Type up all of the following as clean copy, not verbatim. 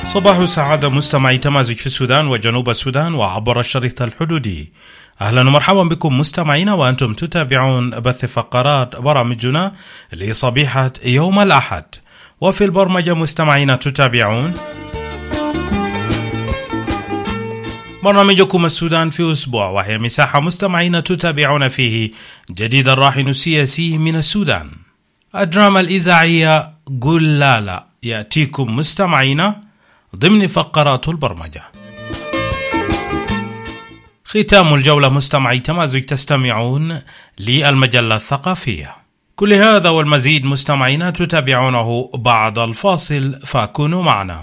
صباح سعادة مستمعي تمازج في السودان وجنوب السودان وعبر الشريط الحدودي. أهلا ومرحبا بكم مستمعينا وأنتم تتابعون بث فقرات برامجنا لصبيحة يوم الأحد. وفي البرمجة مستمعينا تتابعون برنامجكم السودان في أسبوع، وهي مساحة مستمعين تتابعون فيه جديد الراهن السياسي من السودان. الدراما الإذاعية قل لا لا يأتيكم مستمعين ضمن فقرات البرمجة. ختام الجولة مستمعي تمازج تستمعون للمجلة الثقافية. كل هذا والمزيد مستمعين تتابعونه بعد الفاصل، فكونوا معنا.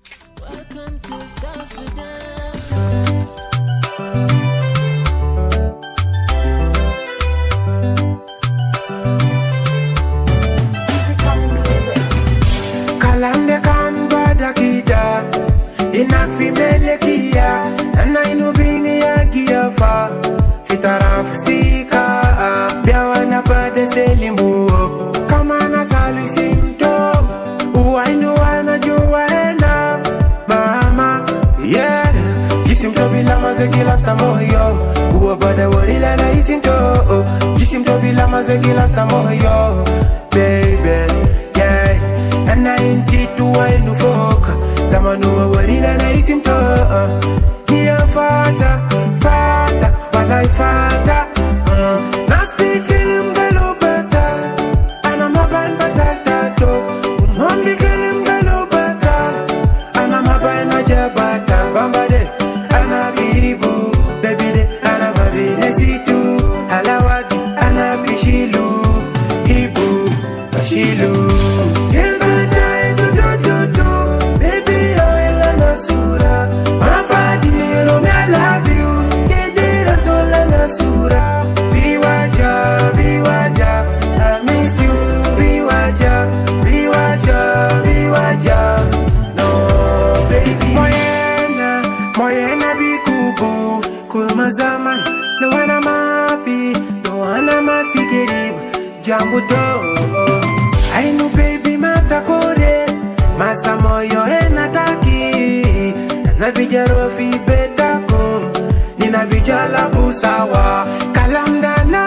Inak fi melekia na inubini ya giafa fitaraf sika biawana bade selimbu kama na salisinto uainu wana juwaena mama yeah jisim to bila mazegila stamoyo uwa bade warila na isinto jisim to bila mazegila stamoyo baby yeah and I inti tu wainu foka zamanu warila na isimto niya fata fata walai fata na speaking galopata ana maban batatato umhambi kelim galopata ana maban najabata bambade ana bibu baby de ana mabine situ halawadi ana bishilu ibu bashilu Sura, biwaja, biwaja, I miss you, biwaja, biwaja, biwaja, no baby. Moyena bikubu, kulma zaman, no wana mafi gerib, jambu to. I know baby matakore, masa moyo enataki, na vijaro fi betako. Na vijala busawa kalamda na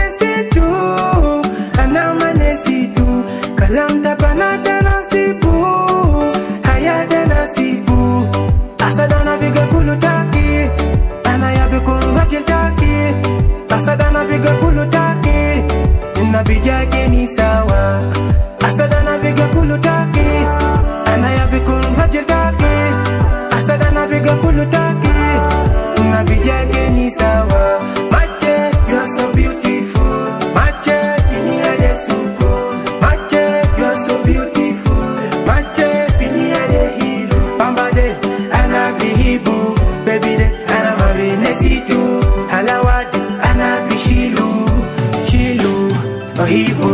manesitu kalamda banada nasibu hayada nasibu asadana biga kulutaki anaya bikunga jiltaki asadana biga kulutaki na bijage ni sawa asadana biga kulutaki anaya bikunga jiltaki asadana biga kulutaki na bijage ni sawa mache you're so beautiful mache biniade suko mache you're so beautiful mache biniade hilu pambade ana bihibu baby de ana mabinesitu halawadi ana bishilu shilu ohibu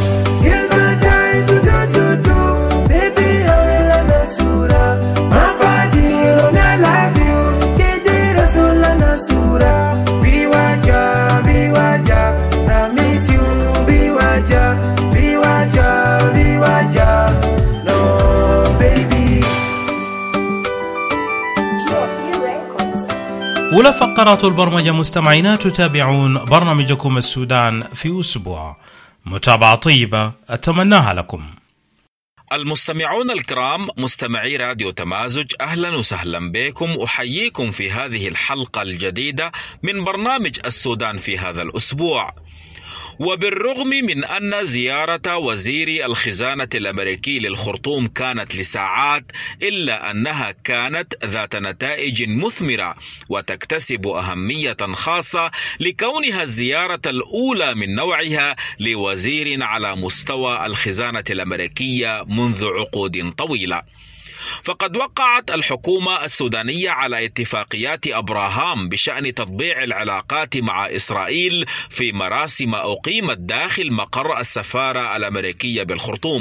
أولى فقرات البرمجة مستمعين تتابعون برنامجكم السودان في أسبوع. متابعة طيبة أتمناها لكم. المستمعون الكرام مستمعي راديو تمازج، أهلا وسهلا بكم، أحييكم في هذه الحلقة الجديدة من برنامج السودان في هذا الأسبوع. وبالرغم من أن زيارة وزير الخزانة الأمريكي للخرطوم كانت لساعات، إلا أنها كانت ذات نتائج مثمرة وتكتسب أهمية خاصة لكونها الزيارة الأولى من نوعها لوزير على مستوى الخزانة الأمريكية منذ عقود طويلة. فقد وقعت الحكومة السودانية على اتفاقيات أبراهام بشأن تطبيع العلاقات مع إسرائيل في مراسم أقيمت داخل مقر السفارة الأمريكية بالخرطوم.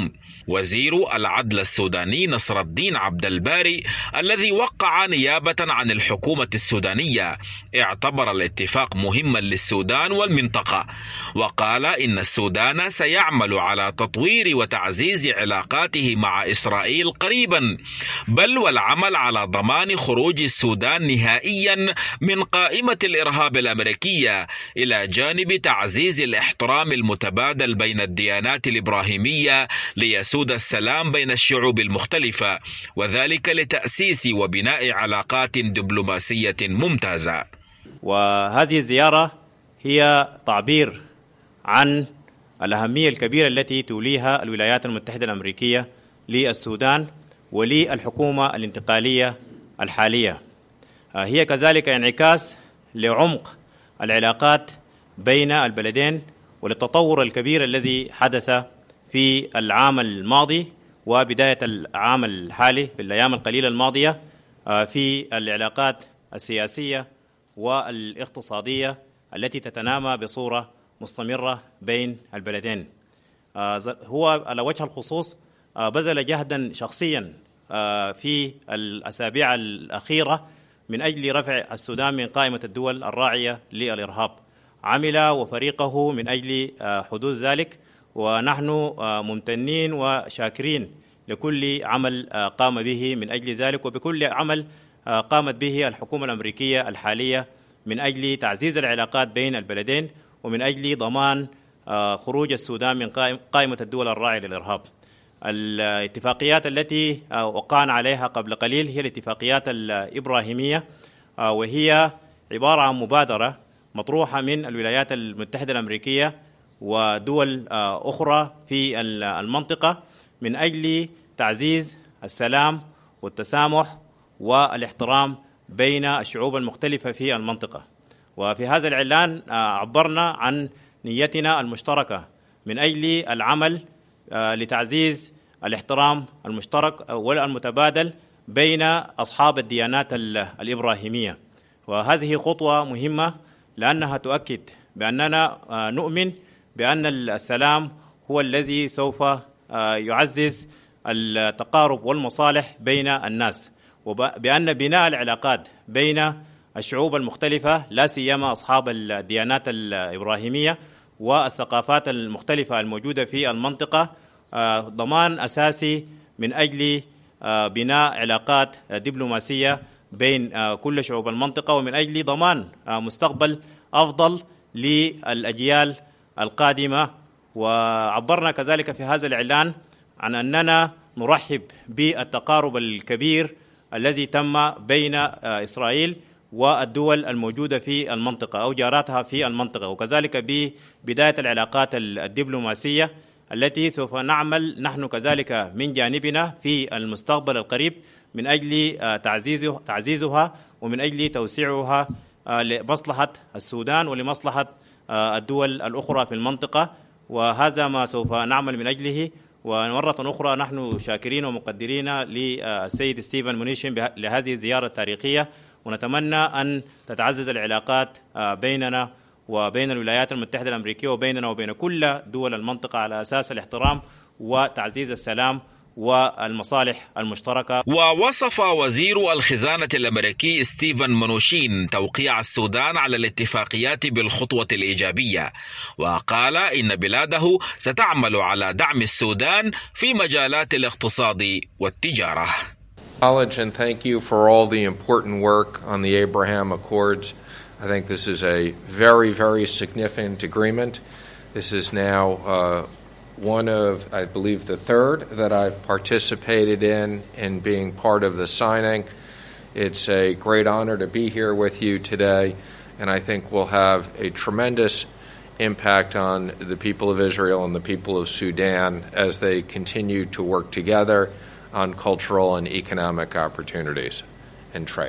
وزير العدل السوداني نصر الدين عبد الباري الذي وقع نيابة عن الحكومة السودانية اعتبر الاتفاق مهما للسودان والمنطقة، وقال إن السودان سيعمل على تطوير وتعزيز علاقاته مع إسرائيل قريبا، بل والعمل على ضمان خروج السودان نهائيا من قائمة الإرهاب الأمريكية، إلى جانب تعزيز الاحترام المتبادل بين الديانات الإبراهيمية ليسود السلام بين الشعوب المختلفة، وذلك لتأسيس وبناء علاقات دبلوماسية ممتازة. وهذه الزيارة هي تعبير عن الأهمية الكبيرة التي توليها الولايات المتحدة الأمريكية للسودان وللحكومة الانتقالية الحالية. هي كذلك انعكاس لعمق العلاقات بين البلدين وللتطور الكبير الذي حدث في العام الماضي وبداية العام الحالي في الأيام القليلة الماضية في العلاقات السياسية والاقتصادية التي تتنامى بصورة مستمرة بين البلدين. هو على وجه الخصوص بذل جهدا شخصيا في الأسابيع الأخيرة من أجل رفع السودان من قائمة الدول الراعية للإرهاب. عمل وفريقه من أجل حدوث ذلك، ونحن ممتنين وشاكرين لكل عمل قام به من أجل ذلك، وبكل عمل قامت به الحكومة الأمريكية الحالية من أجل تعزيز العلاقات بين البلدين ومن أجل ضمان خروج السودان من قائمة الدول الراعية للإرهاب. الاتفاقيات التي وقعنا عليها قبل قليل هي الاتفاقيات الإبراهيمية، وهي عبارة عن مبادرة مطروحة من الولايات المتحدة الأمريكية ودول أخرى في المنطقة من أجل تعزيز السلام والتسامح والاحترام بين الشعوب المختلفة في المنطقة. وفي هذا الإعلان عبرنا عن نيتنا المشتركة من أجل العمل لتعزيز الاحترام المشترك والمتبادل بين أصحاب الديانات الإبراهيمية. وهذه خطوة مهمة لأنها تؤكد بأننا نؤمن بأن السلام هو الذي سوف يعزز التقارب والمصالح بين الناس، وبأن بناء العلاقات بين الشعوب المختلفة لا سيما أصحاب الديانات الإبراهيمية والثقافات المختلفة الموجودة في المنطقة ضمان أساسي من أجل بناء علاقات دبلوماسية بين كل شعوب المنطقة، ومن أجل ضمان مستقبل أفضل للأجيال القادمة. وعبرنا كذلك في هذا الإعلان عن أننا نرحب بالتقارب الكبير الذي تم بين إسرائيل والدول الموجودة في المنطقة أو جاراتها في المنطقة، وكذلك ببداية العلاقات الدبلوماسية التي سوف نعمل نحن كذلك من جانبنا في المستقبل القريب من أجل تعزيزها ومن أجل توسيعها لمصلحة السودان ولمصلحة الدول الأخرى في المنطقة. وهذا ما سوف نعمل من أجله. ومرة أخرى نحن شاكرين ومقدرين للسيد ستيفن منيشن لهذه الزيارة التاريخية، ونتمنى أن تتعزز العلاقات بيننا وبين الولايات المتحدة الأمريكية وبيننا وبين كل دول المنطقة على أساس الاحترام وتعزيز السلام والمصالح المشتركة. ووصف وزير الخزانة الأمريكي ستيفن منوشين توقيع السودان على الاتفاقيات بالخطوة الإيجابية، وقال إن بلاده ستعمل على دعم السودان في مجالات الاقتصاد والتجارة. Acknowledge and thank you for all the important work on the Abraham Accords. I think this is a very, very significant agreement. This is now one of, I believe, the third that I've participated in being part of the signing. It's a great honor to be here with you today, and I think we'll have a tremendous impact on the people of Israel and the people of Sudan as they continue to work together on cultural and economic opportunities and trade.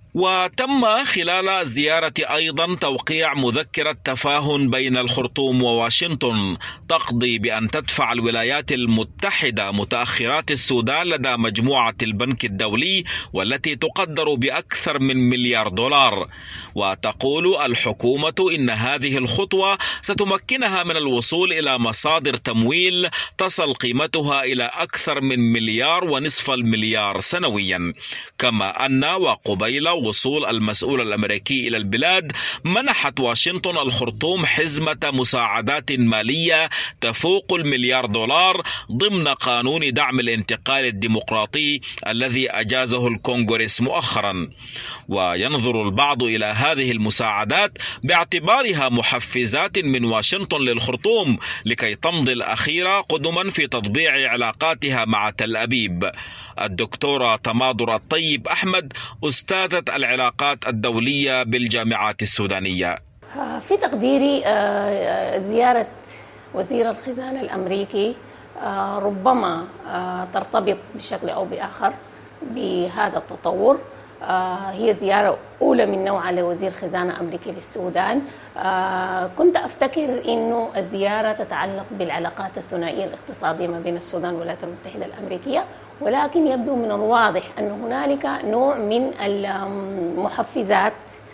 وتم خلال زيارة أيضا توقيع مذكرة تفاهم بين الخرطوم وواشنطن تقضي بأن تدفع الولايات المتحدة متأخرات السودان لدى مجموعة البنك الدولي والتي تقدر بأكثر من $1 مليار. وتقول الحكومة إن هذه الخطوة ستمكنها من الوصول إلى مصادر تمويل تصل قيمتها إلى أكثر من $1.5 مليار سنويا، كما أن وقبيل وصول المسؤول الأمريكي إلى البلاد منحت واشنطن الخرطوم حزمة مساعدات مالية تفوق $1 مليار ضمن قانون دعم الانتقال الديمقراطي الذي أجازه الكونغرس مؤخرا. وينظر البعض إلى هذه المساعدات باعتبارها محفزات من واشنطن للخرطوم لكي تمضي الأخيرة قدما في تطبيع علاقاتها مع تل أبيب. الدكتورة تماضر الطيب أحمد أستاذة العلاقات الدولية بالجامعات السودانية: في تقديري زيارة وزير الخزانة الأمريكي ربما ترتبط بشكل أو بآخر بهذا التطور. هي زيارة أولى من نوعها لوزير خزانة أمريكي للسودان. كنت أفتكر أنه الزيارة تتعلق بالعلاقات الثنائية الاقتصادية ما بين السودان والولايات المتحدة الأمريكية، ولكن يبدو من الواضح أن هنالك نوع من المحفزات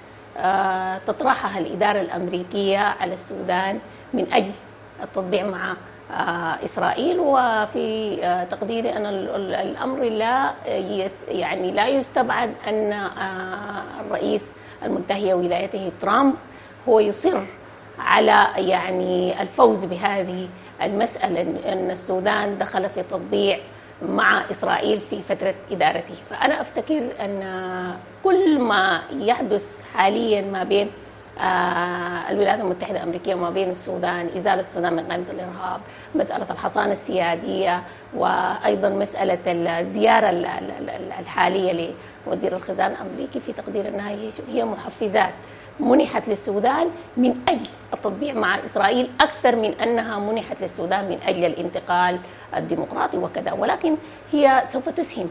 تطرحها الإدارة الأمريكية على السودان من أجل التطبيع مع إسرائيل. وفي تقديري أن الأمر لا يستبعد أن الرئيس المنتهي ولايته ترامب هو يصر على الفوز بهذه المسألة، أن السودان دخل في تطبيع مع إسرائيل في فترة إدارته. فأنا أفتكر أن كل ما يحدث حاليا ما بين الولايات المتحدة الأمريكية وما بين السودان، إزالة السودان من قائمة الإرهاب، مسألة الحصانة السيادية، وأيضا مسألة الزيارة الحالية لوزير الخزانة الأمريكي، في تقدير أنها هي محفزات منحت للسودان من أجل التطبيع مع إسرائيل أكثر من أنها منحت للسودان من أجل الانتقال الديمقراطي وكذا. ولكن هي سوف تسهم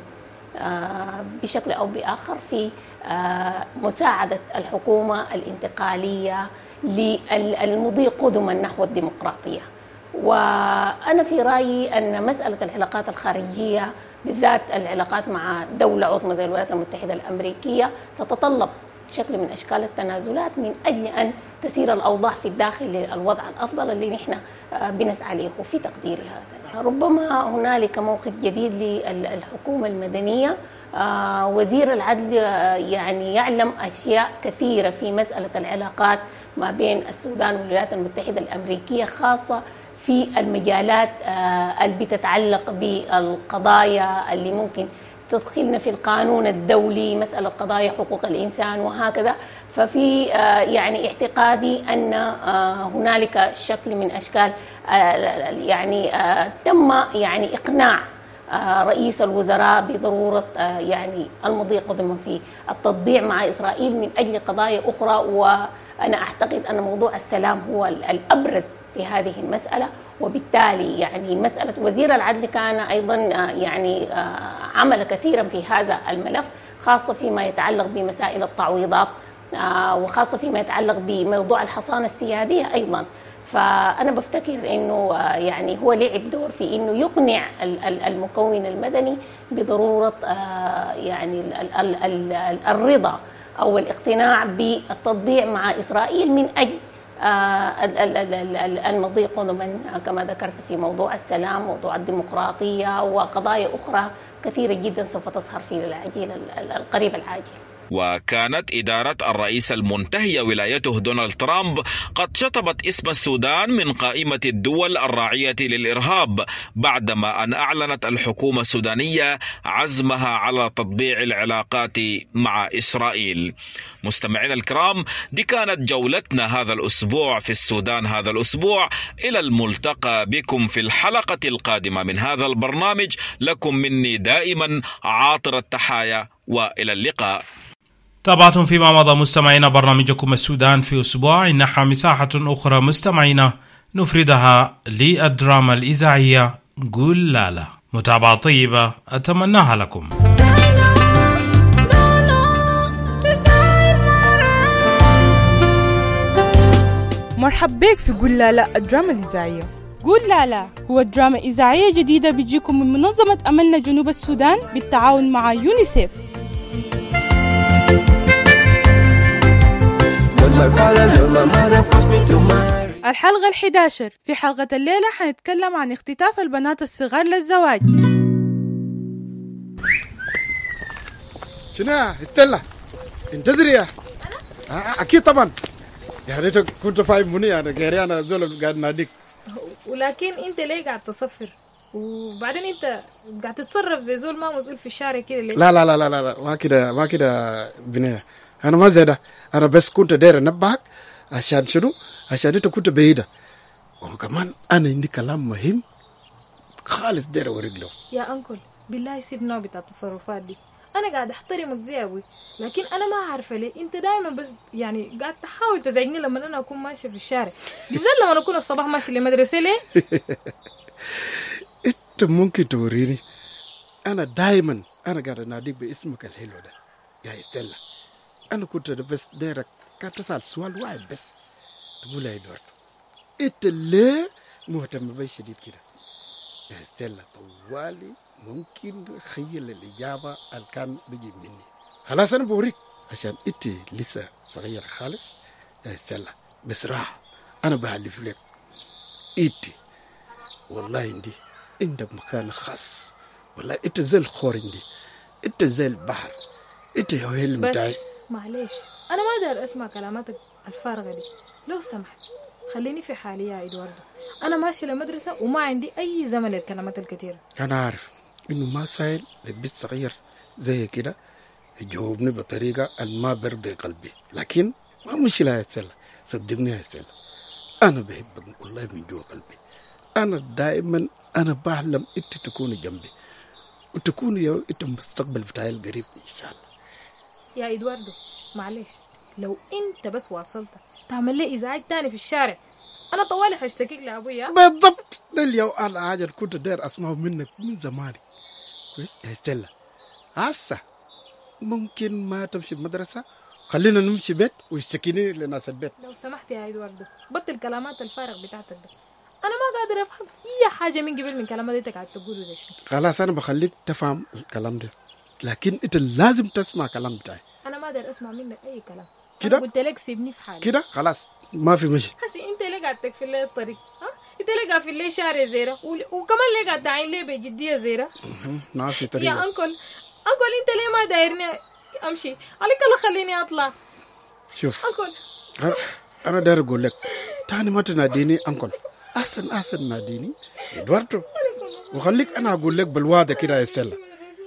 بشكل أو بآخر في مساعدة الحكومة الانتقالية للمضي قدما نحو الديمقراطية. وأنا في رأيي أن مسألة العلاقات الخارجية بالذات العلاقات مع دولة عظمى زي الولايات المتحدة الأمريكية تتطلب شكل من أشكال التنازلات من أجل أن تسير الأوضاع في الداخل للوضع الأفضل اللي نحن بنسعى له. في تقديري هذا ربما هنالك موقف جديد للحكومة المدنية. وزير العدل يعلم أشياء كثيرة في مسألة العلاقات ما بين السودان والولايات المتحدة الأمريكية، خاصة في المجالات اللي بتتعلق بالقضايا اللي ممكن تدخلنا في القانون الدولي، مسألة قضايا حقوق الإنسان وهكذا. ففي اعتقادي أن هنالك شكل من أشكال تم إقناع رئيس الوزراء بضرورة المضي قدما في التطبيع مع إسرائيل من أجل قضايا أخرى. وأنا أعتقد أن موضوع السلام هو الأبرز في هذه المسألة. وبالتالي مسألة وزير العدل كان أيضا عمل كثيرا في هذا الملف، خاصة فيما يتعلق بمسائل التعويضات، وخاصة فيما يتعلق بموضوع الحصانة السيادية أيضا. فأنا بفتكر إنه هو لعب دور في إنه يقنع المكون المدني بضرورة الرضا أو الاقتناع بالتطبيع مع إسرائيل من أجل المضي قدما كما ذكرت في موضوع السلام، موضوع الديمقراطية، وقضايا أخرى كثيرة جدا سوف تظهر في العاجل القريب العاجل. وكانت إدارة الرئيس المنتهي ولايته دونالد ترامب قد شطبت اسم السودان من قائمة الدول الراعية للإرهاب بعدما أن أعلنت الحكومة السودانية عزمها على تطبيع العلاقات مع إسرائيل. مستمعينا الكرام، دي كانت جولتنا هذا الأسبوع في السودان هذا الأسبوع. إلى الملتقى بكم في الحلقة القادمة من هذا البرنامج. لكم مني دائما عاطر التحايا وإلى اللقاء. تابعتم فيما مضى مستمعينا برنامجكم السودان في أسبوع. إنها مساحة أخرى مستمعينا نفردها للدراما الإذاعية قول لالا. متابعة طيبة أتمناها لكم. مرحب بك في قول لا لا الدراما الإذاعية. قول لا لا هو دراما إذاعية جديدة بيجيكم من منظمة أملنا جنوب السودان بالتعاون مع يونيسيف. الحلقة 11. في حلقة الليلة حنتكلم عن اختطاف البنات الصغار للزواج. شنو يا استلا انتظري يا اكيد طبعا يا ريت كنت فاهم مني انا غيري انا زول قاعد ناديك. ولكن انت ليه قاعد تصفر وبعدين انت قاعد تتصرف زي زول ما مسؤول في الشارع كده ليه؟ لا لا لا لا لا ما كده بنيه انا ما زي ده. انا بس كنت داير انبهك عشان شنو عشان انت كنت بعيده وكمان انا عندي كلام مهم خالص داير اوريك له. يا انكل بالله سيب نوع بتاع التصرفات دي. انا قاعد احترمك زي ابوي لكن انا ما عارفه ليه انت دائما بس يعني قاعد تحاول تزعجني لما انا اكون ماشيه في الشارع بالذات لما اكون الصباح ماشي للمدرسه ليه؟ انت ممكن توريني انا دائما انا قاعد اناديك باسمك الحلو ده يا استلا. انا كنت بس دايرك كانت تسال سؤال واحد بس تقول لي دورت انت ليه مهتم بي شديد كده يا استلا؟ طوالي ممكن خيل الإجابة اللي كان بيجي مني. خلاص أنا بوريك عشان إنت لسه صغير خالص يا استلا. بصراحة أنا بحلف لك إنت والله عندي عندك مكان خاص. والله إنت زي الخور عندي، إنت زي البحر، إنت يا ويل متاعي. بس معلش أنا ما داير أسمع كلاماتك الفارغة دي لو سمحت خليني في حالي يا إدواردو. أنا ماشي للمدرسة وما عندي أي زمن للكلمات الكثيرة. أنا عارف إنه ما سهل لبس صغير زي كده يجاوبني بطريقة ما برضي قلبي، لكن ما مشكلة يا استلا. صدقني يا استلا أنا بحبك والله من جوا قلبي. أنا دائما أنا بحلم إنت تكوني جنبي وتكوني يا إنت المستقبل بتاعي القريب إن شاء الله. يا إدواردو معلش لو أنت بس واصلت تعمل لي إزعاج تاني في الشارع أنا طوالي حاشتكيك لأبويا. بالضبط ده اليوم أنا حاجة كنت داير أسمعه منك من زمان. كويس يا استلا هسه ممكن ما تمشي المدرسة خلينا نمشي بيت ويشتكيني لناس البيت. لو سمحت يا إدواردو بطل كلامات الفارغ بتاعتك ده. أنا ما قادر أفهم أي حاجة من قبل من كلامات أنت قاعد تقوله ده. خلاص أنا بخليك تفهم الكلام ده لكن أنت لازم تسمع كلام بتاعي. أنا ما داير أسمع منك أي كلام كده. قلت لك سيبني في حالي كده خلاص ما في مشي. حسي أنت ليه قاعد تكفي لي الطريق؟ أنت ليه قاعد في لي شارع زيرة وكمان ليه قاعد تعين لي بجدية زيرة؟ ما في طريقة يا أنكل أنت ليه ما دايرني أمشي؟ عليك الله خليني أطلع. شوف أنكل أنا داير أقول لك تاني ما تناديني أنكل، أحسن ناديني إدواردو وخليك أنا أقول لك بالواضح كده يا استلا.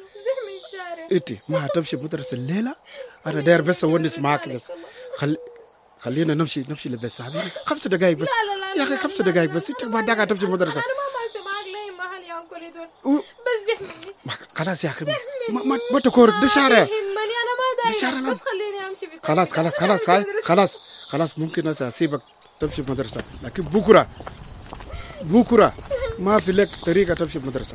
إنت ما هتمشي مدرسة الليلة. أنا داير بس أونس معاك بس. خلينا نمشي لبيت صاحبي 5 دقائق بس. لا يا أخي 5 دقائق بس. أنت بعد ذاك هتمشي مدرسة. أنا ما ماشي معاك لأي محل يا أنكل إدوارد بس زحمني. خلاص يا أخي ما تكور ده شارع. يهمني أنا ما داير بس خليني أمشي في خلاص ممكن أسيبك تمشي مدرسة لكن بكرة ما في لك طريقة تمشي مدرسة.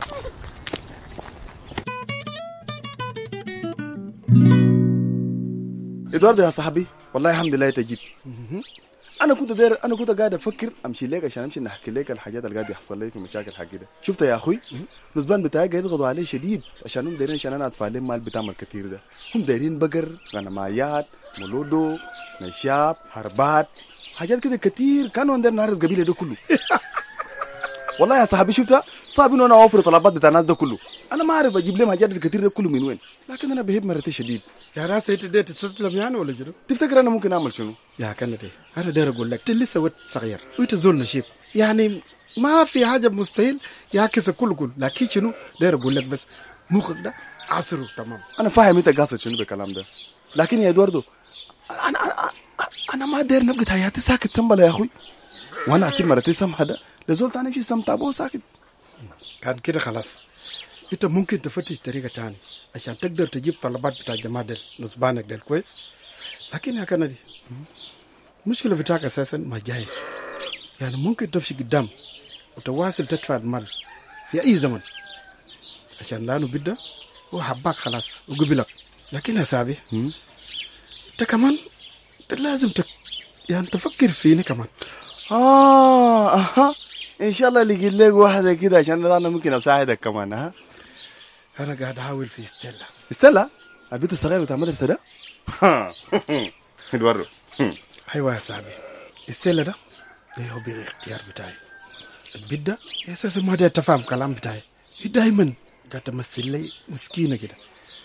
إدواردو يا صاحبي والله الحمد لله تجيت. انا كنت قاعد افكر امشي لك عشان امشي نحكي لك الحاجات اللي قاعد يحصل لي في مشاكل حق كده. شفت يا اخوي النسبان بتاعي قاعد يضغطوا عليه شديد عشان هم دايرين عشان انا ادفع لهم مال بتاعهم كتير ده. هم دايرين بقر غنمايات مولودو نشاب حربات حاجات كده كتير كانوا عندنا نهرس قبيله ده كله. والله يا صاحبي شفتها صعب انه انا اوفر طلبات بتاع الناس ده كله. انا ما اعرف اجيب لهم حاجات الكتير ده كله من وين لكن انا بهب مرتي شديد. يا ناس انت ديت تستسلم يعني ولا شنو؟ تفتكر انا ممكن اعمل شنو؟ يا كندي انا داير اقول لك لسه وقت صغير وانت زول نشيط يعني ما في حاجه مستحيل يعكس كل لكن شنو داير اقول لك بس مخك ده عصره تمام. انا فاهم انت قاصد شنو بالكلام ده لكن يا ادواردو انا ما داير نبقى حياتي ساكت سنبله يا اخوي وانا اسيب مرتي سمحه ده لزول تاني يمشي سمتها ابوه ساكت. كان كده خلاص انت ممكن تفتش طريقه تاني عشان تقدر تجيب طلبات بتاع الجماعه ديل نصبانك ديل كويس. لكن يا كندي المشكله بتاعك اساسا ما جايز يعني ممكن تمشي قدام وتواصل تدفع المال في اي زمن عشان لانه بدا هو حباك خلاص وقبلك. لكن يا سابي انت كمان انت لازم يعني تفكر فيني كمان. اها ان شاء الله لقيت لك واحده كده عشان انا ممكن اساعدك كمان. ها انا قاعد احاول في ستيلا البيت الصغير بتاع المدرسه ده. ادوارو. ايوه يا صاحبي، ستيلا ده هو بالاختيار بتاعي. البيت ده اساسا ما ده تفهم كلام بتاعي، دايما قاعد تمثل لي مسكينه كده.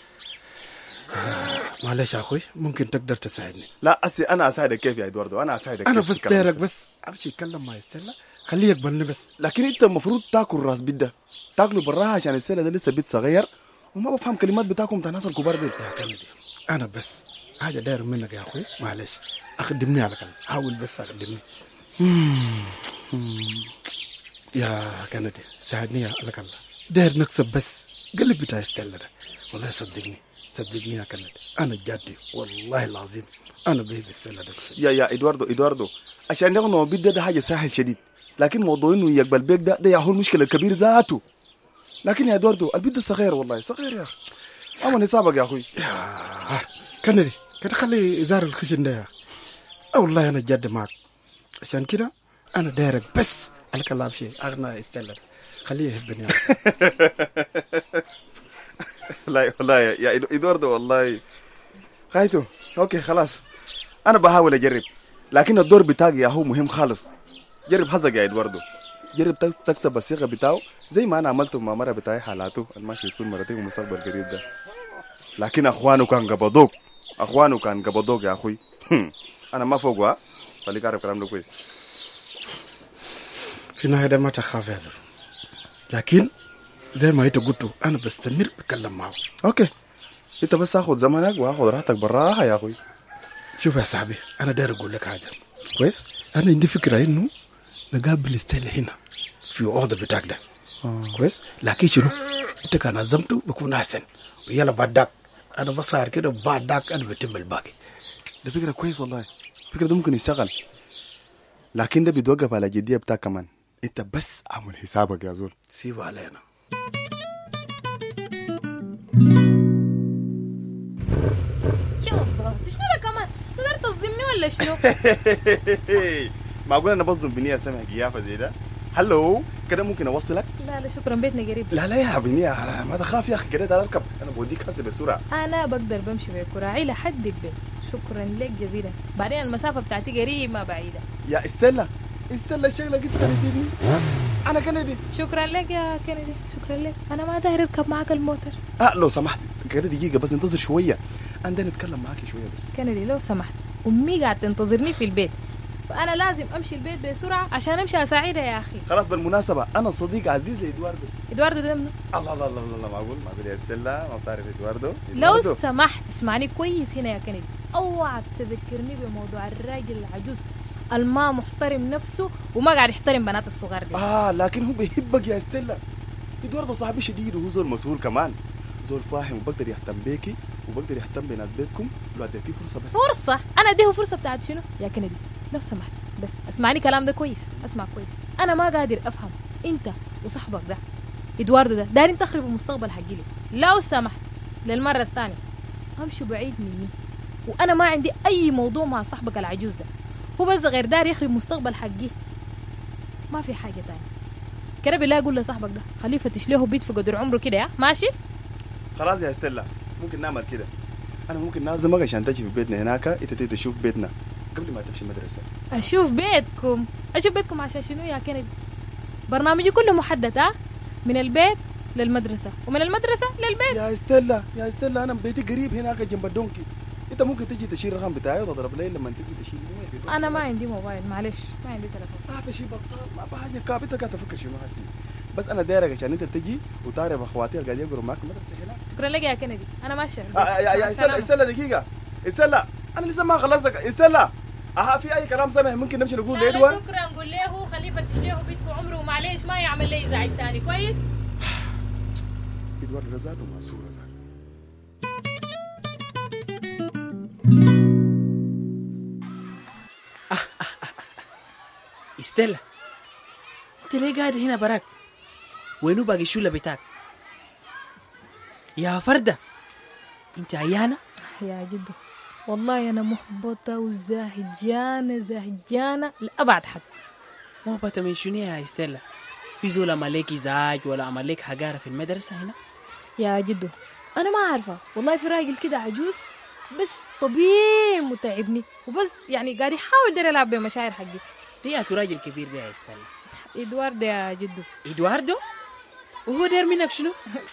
معلش يا اخوي، ممكن تقدر تساعدني؟ لا انا اساعدك كيف يا ادواردو؟ انا اساعدك انا كيف؟ بس دايرك بس امشي اتكلم مع ستيلا، خليه يقبلني بس. لكن انت المفروض تاكل راس بيت ده، تاكله براها عشان السيله ده لسه بيت صغير وما بفهم كلمات بتاعكم بتاع الناس الكبار دي. يا كندي انا بس حاجه داير منك يا اخوي، معلش اخدمني على كلام، حاول بس اخدمني. يا كندي ساعدني يا لك الله، داير نكسب بس قلب بتاع ستيلا ده. والله صدقني يا كندي، انا جدي والله العظيم انا بهي بالسله ده. يا ادواردو عشان نغنو بيت ده حاجه سهل شديد، لكن موضوع انه يقبل بيك ده يا هو المشكله الكبير ذاته. لكن يا ادواردو البيت ده صغير، والله صغير يا اخي. اما نصابك يا اخوي. يا كندي كده خلي زار الخشن ده يا والله انا جد معك. عشان كده انا دايرك بس عليك الله بشيء اغنى ستيلا خليه يحبني. لا والله يا ادواردو والله خايتو. اوكي خلاص انا بحاول اجرب، لكن الدور بتاعي يا هو مهم خالص. جرب حظك يا ادواردو، جرب تكسب الصيغه بتاعه زي ما انا عملته مع مره بتاعي حالاته الماشي يكون مرتين ومستقبل قريب ده. لكن اخوانه كان قبضوك يا اخوي. انا ما فوق خليك عارف كلام ده كويس. في النهايه ده ما تخاف يا زلمه، لكن زي ما انت قلت انا بستمر بتكلم معه. اوكي انت بس اخذ زمنك واخذ راحتك براها يا اخوي. شوف يا صاحبي، انا داير اقول لك حاجه كويس. انا عندي فكره انه نقابل ستيلا هنا في اوضه بتاعك ده. كويس، لكن شنو انت كان عزمته بكون احسن، ويلا بعدك انا بصار كده بعدك انا بتم الباقي. ده فكره كويس والله، الفكره ده ممكن يشتغل، لكن ده بيتوقف على الجديه بتاعك كمان. انت بس اعمل حسابك يا زول، سيبه علينا. شنو ده كمان؟ تقدر تصدمني ولا شنو؟ معقول انا بصدم بنيه سامع قيافه زي ده؟ هلو كده ممكن اوصلك؟ لا شكرا، بيتنا قريب. لا يا بنيه ما تخاف يا اخي، كده تعال اركب، انا بوديك هسه بسرعه. انا بقدر بمشي بكراعي لحد البيت. شكرا لك جزيلا، بعدين المسافه بتاعتي قريب ما بعيده. يا ستيلا شغلك انت نسيبني انا كندي. شكرا لك يا كندي، شكرا لك. انا ما داير اركب معاك الموتر. لو سمحت كده دقيقه بس، انتظر شويه، انا نتكلم معاك شويه بس. كندي لو سمحت، امي قاعده تنتظرني في البيت، فانا لازم امشي البيت بسرعه عشان امشي اساعدها يا اخي. خلاص بالمناسبه انا صديق عزيز ادواردو ده منو؟ الله معقول يا ستيلا ما بتعرف ادواردو؟ لو سمحت اسمعني كويس هنا يا كندي، اوعى تذكرني بموضوع الراجل العجوز الما محترم نفسه وما قاعد يحترم بنات الصغار دي. لكن هو بيحبك يا ستيلا. ادواردو صاحبي شديد وهو زول مسؤول كمان، زول فاهم وبقدر يهتم بيكي وبقدر يهتم بناس بيتكم لو اديتيه فرصه. بس فرصه؟ انا اديه فرصه بتاعت شنو يا كندي؟ لو سمحت بس اسمعني كلام ده كويس، اسمع كويس. انا ما قادر افهم انت وصاحبك ده ادواردو ده دايرين تخربوا المستقبل حقي لي. لو سمحت للمره الثانيه امشوا بعيد مني، وانا ما عندي اي موضوع مع صاحبك العجوز ده، هو بس غير دار يخرب مستقبل حقي، ما في حاجه تانية. كده بالله اقول لصاحبك ده خليه يفتش له بيت في قدر عمره كده يا ماشي. خلاص يا ستيلا ممكن نعمل كده، انا ممكن نازمك عشان تجي في بيتنا هناك، انت تيجي تشوف بيتنا قبل ما تمشي المدرسه. اشوف بيتكم عشان شنو يا كندي؟ برنامجي كله محدد من البيت للمدرسه ومن المدرسه للبيت. يا ستيلا انا بيتي قريب هناك جنب الدونكي، انت ممكن تجي تشيل الرقم بتاعي وتضرب لي لما تجي تشيل مويه. انا ما عندي موبايل، معلش ما عندي تليفون. في شيء بطال ما في حاجه كاب، انت قاعد تفكر شنو هسي؟ بس انا دايرك عشان انت تجي وتعرف اخواتي اللي قاعدين يقروا معاك المدرسه هناك. شكرا لك يا كندي، انا ماشيه. يا ستيلا دقيقه، ستيلا انا لسه ما خلصت. ستيلا في اي كلام سامح ممكن نمشي نقول لادوار؟ شكرا، قول له خليه يفتش له بيت في عمره ومعليش ما يعمل لي ازعاج ثاني كويس؟ ادوار رزاد ومنصور رزاد. ستيلا انت ليه قاعد هنا براك؟ وينو باقي الشولة بتاعك يا فردة؟ انت عيانة يا جدو؟ والله انا محبطة وزهجانة لأبعد حد. هو بات من شنو يا ستيلا؟ في زول عملك ازعاج ولا عملك حجارة في المدرسة هنا؟ يا جدو انا ما عارفه والله، في راجل كده عجوز بس طبيعي متعبني وبس، يعني قاعد يحاول دير يلعب بمشاعر حقي. دي يا راجل كبير ده يا ستيلا. ادواردو يا جدو. ادواردو؟ وهو داير منك شنو؟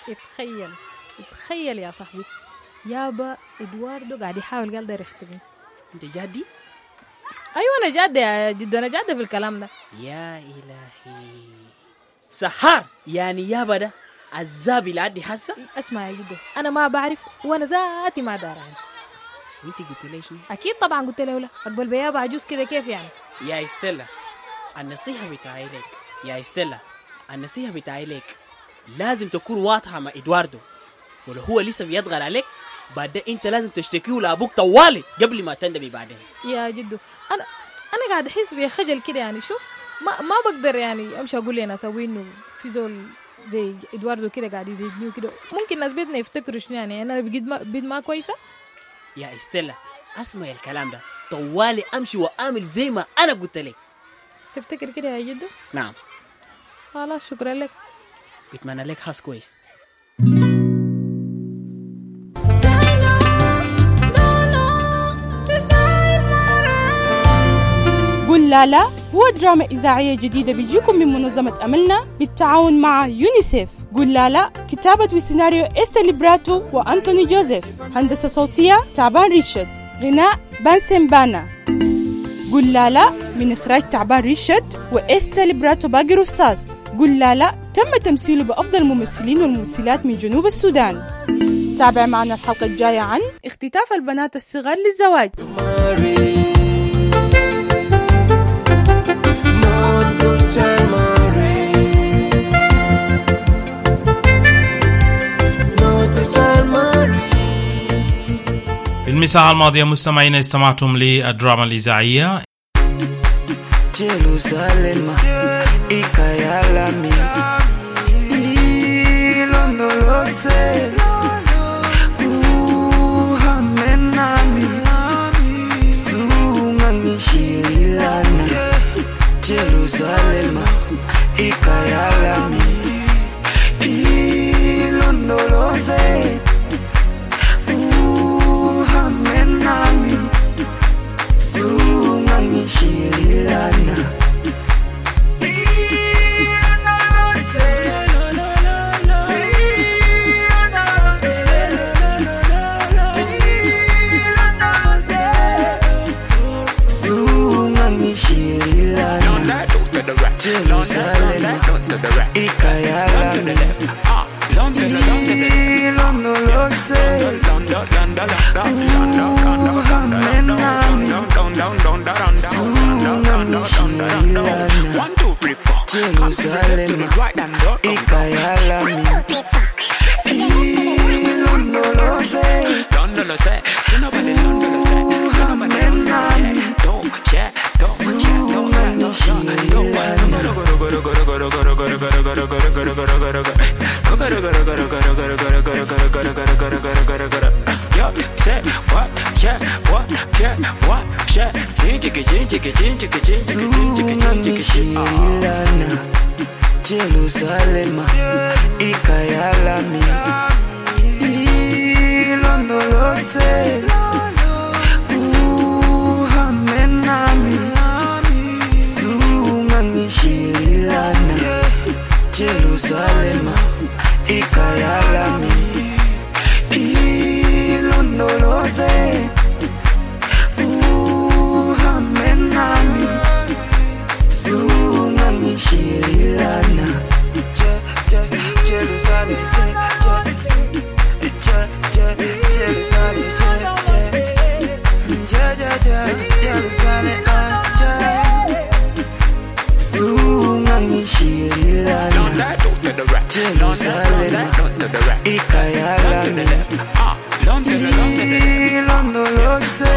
اتخيل يا صاحبي يابا، ادواردو قاعد يحاول قال داير يختبني. انت جادي؟ ايوه انا جاده يا جدو، انا جاده في الكلام ده. يا الهي سحار، يعني يابا ده عذابي لعدي حاسه. اسمع يا جدو، انا ما بعرف وانا ذاتي ما دار اعرف. وانت قلت لي شنو؟ اكيد طبعا قلت له لا اقبل بيابا عجوز كده كيف يعني. يا ستيلا النصيحه بتاعي لك يا ستيلا، النصيحه بتاعي لك لازم تكون واضحه مع ادواردو، ولو هو لسه بيضغط عليك بعد انت لازم تشتكيه لابوك طوالي قبل ما تندمي بعدين. يا جدو انا قاعد احس بخجل كده، يعني شوف ما بقدر يعني امشي اقول لي اسوي انه في زول زي ادواردو كده قاعد يزيدني وكده، ممكن ناس بيتنا يفتكروا شنو يعني انا بجد ما كويسه. يا ستيلا اسمع الكلام ده طوالي، امشي واعمل زي ما انا قلت لك. تفتكر كده يا جدو؟ نعم. خلاص شكرا لك، بتمنى لك حظ كويس. قول لا هو دراما إذاعية جديدة بيجيكم من منظمة أملنا بالتعاون مع يونيسيف. قول لا كتابة وسيناريو إستيلي براتو وأنتوني جوزيف، هندسة صوتية تعبان ريشد، غناء بانسن بانا. قول لا من إخراج تعبان ريشد وإستيلي براتو باقي رصاص. قول لا تم تمثيله بأفضل الممثلين والممثلات من جنوب السودان. تابع معنا الحلقة الجاية عن اختطاف البنات الصغار للزواج. في المساحة الماضية مستمعين استمعتم للدراما الإذاعية Jerusalem ikayalami ilondolose uhamenami sungangishililana Jerusalem ikayalami ilondolose uhamenami sungangishililana Jerusalem ikayalami ilondolose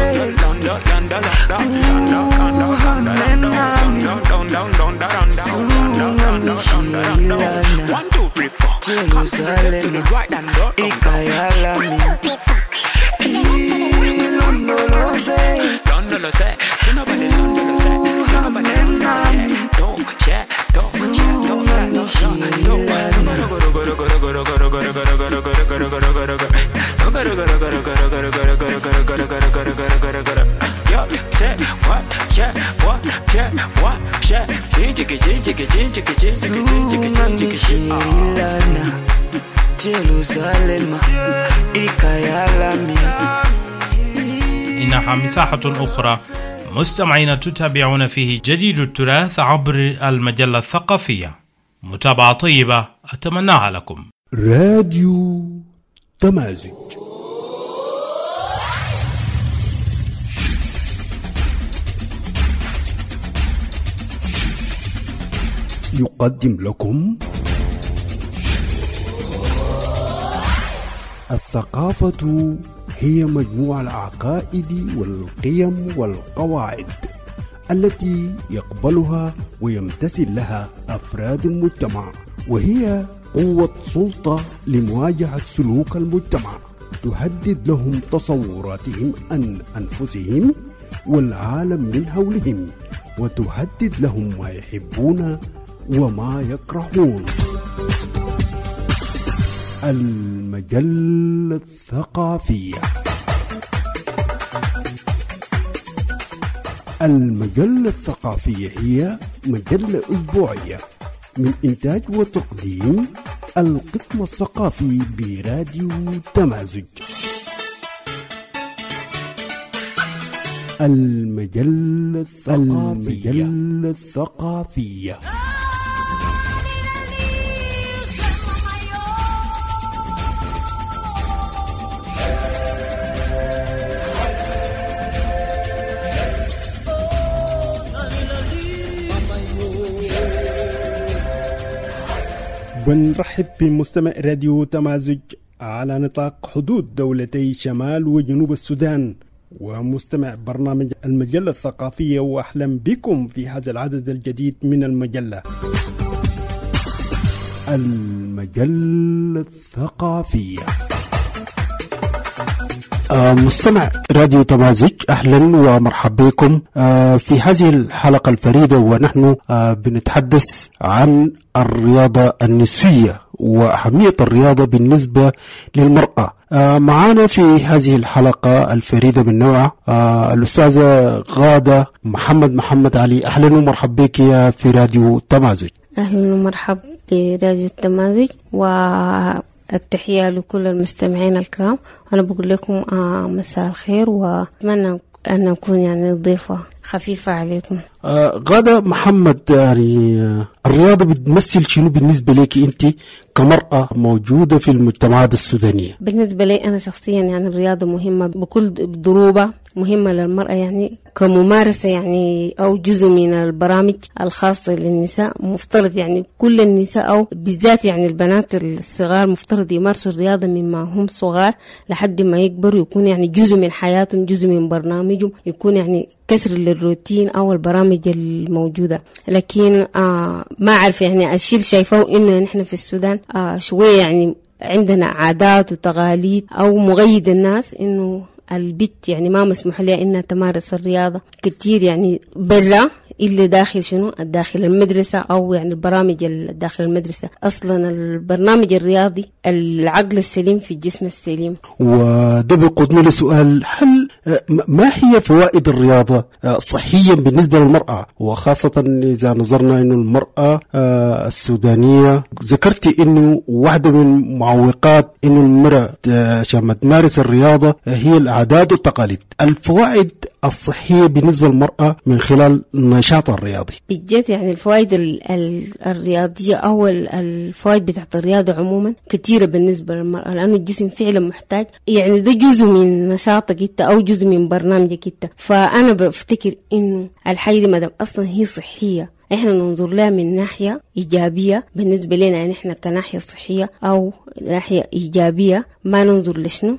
Jerusalem ikayalami ilondolose إنها مساحة أخرى مستمعين تتابعون فيه جديد التراث عبر المجلة الثقافية. متابعة طيبة أتمناها لكم. راديو تمازج يقدم لكم الثقافة هي مجموع العقائد والقيم والقواعد التي يقبلها ويمتثل لها أفراد المجتمع، وهي قوة سلطة لمواجهة سلوك المجتمع، تهدد لهم تصوراتهم عن أنفسهم والعالم من حولهم، وتهدد لهم ما يحبون وما يكرهون. المجلة الثقافية. المجلة الثقافية هي مجلة أسبوعية من إنتاج وتقديم القسم الثقافي براديو تمازج. المجلة الثقافية. ونرحب بمستمع راديو تمازج على نطاق حدود دولتي شمال وجنوب السودان، ومستمع برنامج المجلة الثقافية، وأهلا بكم في هذا العدد الجديد من المجلة. المجلة الثقافية. مستمع راديو تمازج، أهلا ومرحبا بكم في هذه الحلقة الفريدة، ونحن بنتحدث عن الرياضة النسوية وأهمية الرياضة بالنسبة للمرأة. معنا في هذه الحلقة الفريدة من نوعها الأستاذة غادة محمد علي. أهلا ومرحبا بك في راديو تمازج. أهلا ومرحبا براديو التمازج، والتحية لكل المستمعين الكرام. أنا بقول لكم مساء الخير، وأتمنى أن نكون يعني ضيفة خفيفة عليكم. غادة محمد، يعني الرياضة بتمثل شنو بالنسبة لك أنت كمرأة موجودة في المجتمعات السودانية؟ بالنسبة لي أنا شخصيا يعني الرياضة مهمة بكل ضروبة، مهمة للمرأة يعني كممارسة يعني أو جزء من البرامج الخاصة للنساء. مفترض يعني كل النساء أو بالذات يعني البنات الصغار مفترض يمارسوا الرياضة مما هم صغار لحد ما يكبروا، يكون يعني جزء من حياتهم، جزء من برنامجهم، يكون يعني كسر للروتين أو البرامج الموجودة. لكن ما أعرف يعني الشيء شايفه إنه نحن في السودان شوية يعني عندنا عادات وتقاليد أو مغيد الناس إنه البت يعني ما مسموح لها إنها تمارس الرياضة كتير يعني برا، إلا داخل شنو داخل المدرسة أو يعني البرامج داخل المدرسة. أصلا البرنامج الرياضي العقل السليم في الجسم السليم. وده بيقودنا لسؤال، هل ما هي فوائد الرياضة صحيا بالنسبة للمرأة، وخاصة إذا نظرنا إنه المرأة السودانية ذكرتي إنه واحدة من معوقات إنه المرأة عشان ما تمارس الرياضة هي العادات والتقاليد. الفوائد الصحية بالنسبة للمرأة من خلال النشاط الرياضي بجد، يعني الفوائد الرياضية أو الفوائد بتاعت الرياضة عموما كتيرة بالنسبة للمرأة، لأنه الجسم فعلا محتاج، يعني ده جزء من نشاطك انت أو جزء من برنامجك انت. فأنا بفتكر إنه الحاجة دي مادام أصلا هي صحية احنا ننظر لها من ناحية إيجابية بالنسبة لنا، يعني احنا كناحية صحية أو ناحية إيجابية، ما ننظر لشنو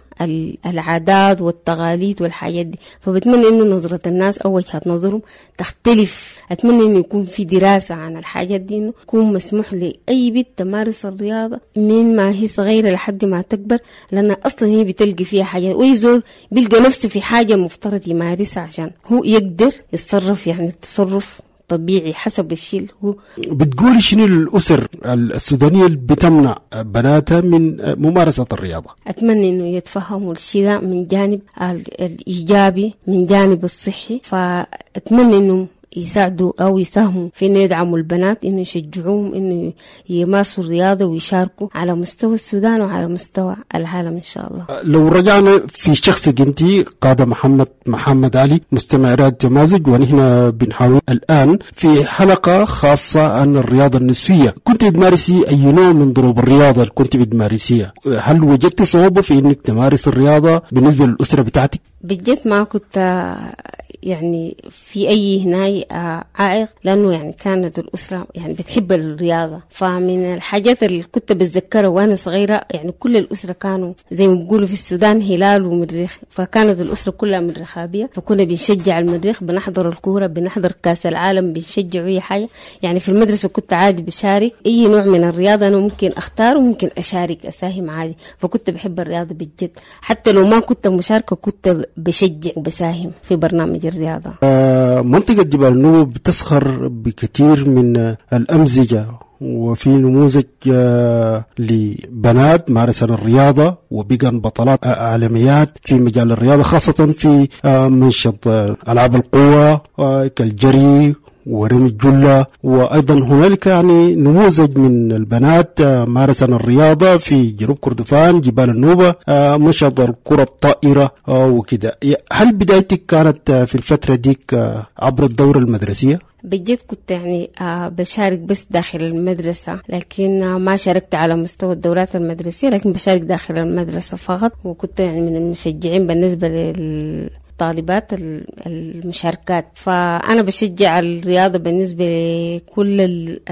العادات والتقاليد والحاجات دي. فبتمنى إنه نظرة الناس أو وجهة نظرهم تختلف. أتمنى إنه يكون في دراسة عن الحاجات دي، إنه يكون مسموح لأي بنت تمارس الرياضة من ما هي صغيرة لحد ما تكبر، لأن أصلا هي بتلقي فيها حاجات، ويزول بيلقى نفسه في حاجة مفترض يمارسها عشان هو يقدر يتصرف، يعني التصرف الطبيعي حسب الشيء هو. بتقولي شنو الأسر السودانية اللي بتمنع بناتها من ممارسة الرياضة؟ أتمنى إنه يتفهموا الشيء ده من جانب الإيجابي، من جانب الصحي. فأتمنى إنه يساعدوا أو يساهموا في إنه يدعموا البنات، إنه يشجعوهم إنه يمارسوا الرياضة ويشاركوا على مستوى السودان وعلى مستوى العالم إن شاء الله. لو رجعنا في شخصك أنت قادة محمد علي مستمع راديو تمازج، ونحن بنحاول الآن في حلقة خاصة عن الرياضة النسوية. كنت تمارسي أي نوع من ضروب الرياضة اللي كنت بتمارسيها؟ هل وجدت صعوبة في إنك تمارس الرياضة بالنسبة للأسرة بتاعتك؟ بجد ما كنت يعني في أي هناي عائق، لأنه يعني كانت الأسرة يعني بتحب الرياضة. فمن الحاجات اللي كنت بتذكرها وأنا صغيرة، يعني كل الأسرة كانوا زي ما بيقولوا في السودان هلال ومريخ، فكانت الأسرة كلها مريخابية، فكنا بنشجع المريخ، بنحضر الكورة، بنحضر كاس العالم، بنشجع أي حاجة. يعني في المدرسة كنت عادي بشارك أي نوع من الرياضة، أنا ممكن أختار وممكن أشارك أساهم عادي. فكنت بحب الرياضة بجد، حتى لو ما كنت مشاركة كنت بشجع وبساهم في برنامج الرياضة. منطقة جبال النوبة بتسخر بكثير من الأمزجة، وفي نموذج لبنات مارسن الرياضة وبقن بطلات عالميات في مجال الرياضة، خاصة في منشط ألعاب القوة كالجري ورمي الجلة. وأيضا هنالك يعني نموذج من البنات مارسن الرياضة في جنوب كردفان جبال النوبة، منشط الكرة الطائرة وكده. هل بدايتك كانت في الفترة ديك عبر الدورة المدرسية؟ بجد كنت يعني بشارك بس داخل المدرسة، لكن ما شاركت على مستوى الدورات المدرسية، لكن بشارك داخل المدرسة فقط. وكنت يعني من المشجعين بالنسبة للطالبات المشاركات. فأنا بشجع الرياضة بالنسبة لكل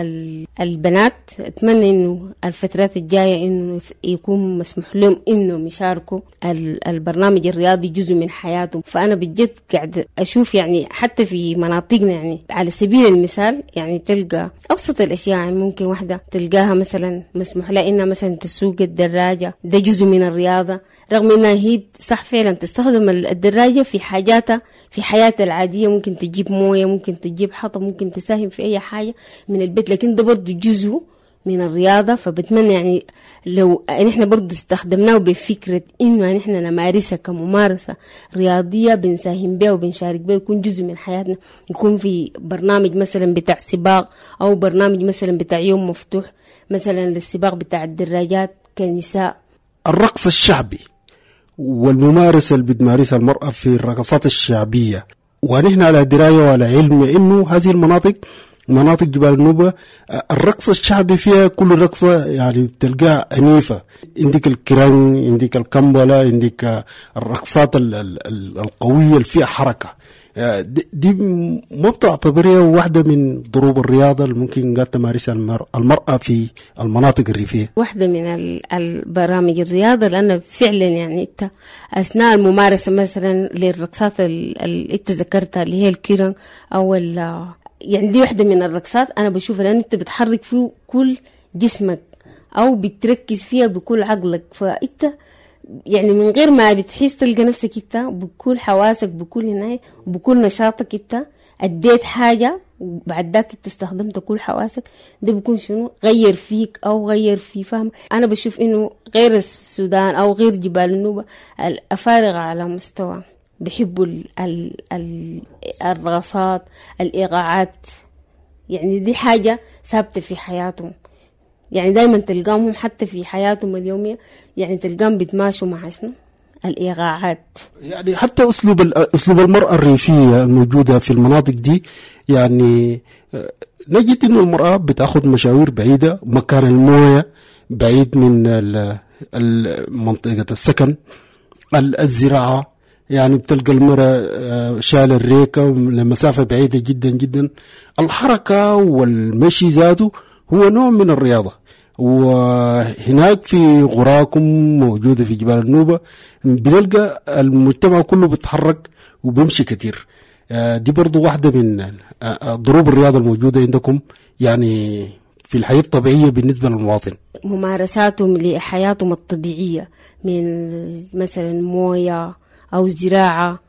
البنات. أتمنى إنه الفترات الجاية إنه يكون مسموح لهم إنهم يشاركوا البرنامج الرياضي جزء من حياتهم. فأنا بجد قاعد أشوف يعني حتى في مناطقنا، يعني على سبيل المثال يعني تلقى أبسط الأشياء، يعني ممكن واحدة تلقاها مثلا مسموح لها إنها مثلا تسوق الدراجة، ده جزء من الرياضة، رغم إنها هي صح فعلا تستخدم الدراجة في حاجاتها في حياتها العادية، ممكن تجيب موية، ممكن تجيب حطب، ممكن تساهم في أي حاجة من البيت، لكن ده برضو جزء من الرياضة. فبتمنى يعني لو نحن برضو استخدمناه بفكرة إنه نحن نمارسها كممارسة رياضية، بنساهم بها وبنشارك بها، يكون جزء من حياتنا، يكون في برنامج مثلا بتاع سباق، أو برنامج مثلا بتاع يوم مفتوح مثلا للسباق بتاع الدراجات كنساء. الرقص الشعبي والممارسة اللي بتمارسها المرأة في الرقصات الشعبية، ونحن على دراية وعلى علم إنه هذه المناطق مناطق جبال النوبة الرقص الشعبي فيها كل رقصة يعني بتلقاها عنيفة. عندك الكرنج، عندك الكمبلة، عندك الرقصات القوية اللي فيها حركة. دي ما بتعتبرها واحدة من ضروب الرياضة اللي ممكن قد تمارسها المرأة في المناطق الريفية؟ واحدة من البرامج الرياضة، لأن فعلا يعني انت أثناء الممارسة مثلا للرقصات اللي انت ذكرتها اللي هي الكرنج أو يعني دي واحدة من الرقصات أنا بشوفها، لأن أنت بتحرك فيه كل جسمك أو بتركز فيها بكل عقلك، فأنت يعني من غير ما بتحس تلقى نفسك أنت بكل حواسك بكل هناية وبكل نشاطك أنت أديت حاجة، وبعد ذاك أنت استخدمت كل حواسك. ده بيكون شنو غير فيك أو غير في فهم. أنا بشوف إنه غير السودان أو غير جبال النوبة الأفارقة على مستوى بيحبوا الرقصات الإيقاعات، يعني دي حاجة ثابتة في حياتهم، يعني دايما تلقاهم حتى في حياتهم اليومية يعني تلقاهم بيتماشوا مع شنو الإيقاعات. يعني حتى أسلوب المرأة الريفية الموجودة في المناطق دي، يعني نجد إنه المرأة بتأخذ مشاوير بعيدة، مكان الموية بعيد من منطقة السكن، الزراعة يعني بتلقى المرأة شال الريكة لمسافة بعيدة جدا جدا. الحركة والمشي ذاته هو نوع من الرياضة. وهناك في غراكم موجودة في جبال النوبة بنلقى المجتمع كله بيتحرك وبيمشي كتير. دي برضو واحدة من ضروب الرياضة الموجودة عندكم يعني في الحياة الطبيعية بالنسبة للمواطن. ممارساتهم لحياتهم الطبيعية من مثلا موية أو زراعة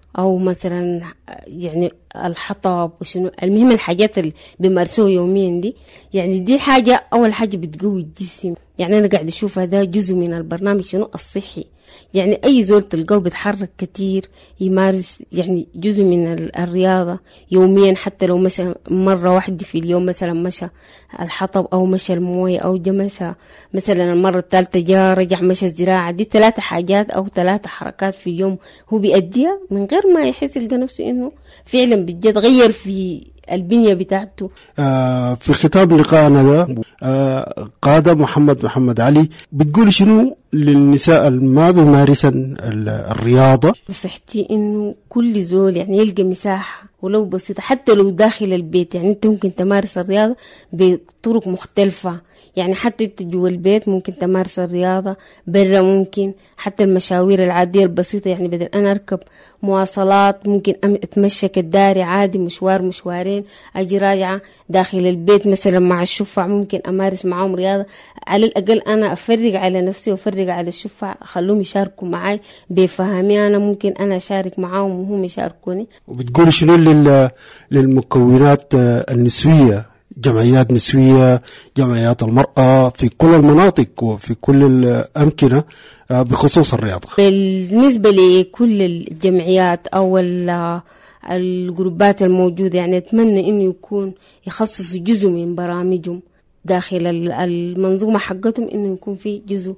أو مثلا يعني الحطب وشنو، المهم الحاجات اللي بيمارسوها يوميا دي، يعني دي حاجة أول حاجة بتقوي الجسم. يعني أنا قاعد أشوف هذا جزء من البرنامج شنو الصحي. يعني أي زول تلقاه بيتحرك كتير يمارس يعني جزء من الرياضة يوميا، حتى لو مشى مرة واحدة في اليوم، مثلا مشى الحطب أو مشى الموية أو مشى مثلا المرة الثالثة جاء رجع مشى الزراعة، دي 3 حاجات أو 3 حركات في اليوم هو بيأديها من غير ما يحس يلقى نفسه إنه فعلا بجد غير في البنية بتاعته. في ختام لقاءنا ده قادة محمد علي بتقول شنو للنساء ما بيمارسن الرياضة؟ نصيحتي إنه كل زول يعني يلقى مساحة ولو بسيطة، حتى لو داخل البيت. يعني أنت ممكن تمارس الرياضة بطرق مختلفة، يعني حتى جوا البيت ممكن تمارس الرياضة، برا ممكن حتى المشاوير العادية البسيطة. يعني بدل أنا أركب مواصلات ممكن أتمشى كالداري عادي مشوارين، أجي راجعة داخل البيت مثلا مع الشفع ممكن أمارس معهم رياضة. على الأقل أنا أفرق على نفسي وأفرق على الشفع، أخلوهم يشاركوا معي بفهمي، أنا ممكن أنا أشارك معهم وهم يشاركوني. وبتقول شنو للمكونات النسوية، جمعيات نسوية، جمعيات المرأة في كل المناطق وفي كل الأمكنة بخصوص الرياضة؟ بالنسبة لكل الجمعيات أو الجروبات الموجودة، يعني أتمنى إنه يكون يخصصوا جزء من برامجهم داخل المنظومة حقتهم، إنه يكون في جزء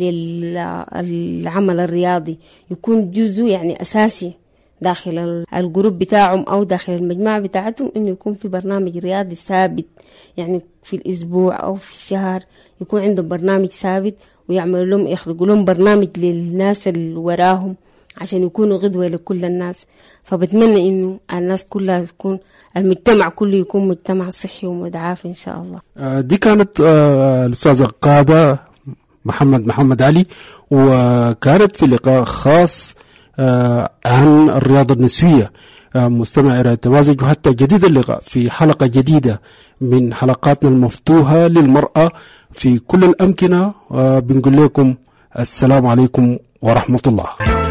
للعمل الرياضي، يكون جزء يعني أساسي داخل الجروب بتاعهم أو داخل المجموعة بتاعتهم، إنه يكون في برنامج رياضي ثابت، يعني في الأسبوع أو في الشهر يكون عندهم برنامج ثابت، ويعملوا لهم يخرجوا لهم برنامج للناس اللي وراهم عشان يكونوا غدوة لكل الناس. فبتمنى إنه الناس كلها تكون، المجتمع كله يكون مجتمع صحي ومتعافى إن شاء الله. دي كانت الأستاذة قادة محمد علي، وكانت في لقاء خاص عن الرياضة النسوية. مستمع راديو تمازج، وحتى جديد اللقاء في حلقة جديدة من حلقاتنا المفتوحة للمرأة في كل الأمكنة. بنقول لكم السلام عليكم ورحمة الله.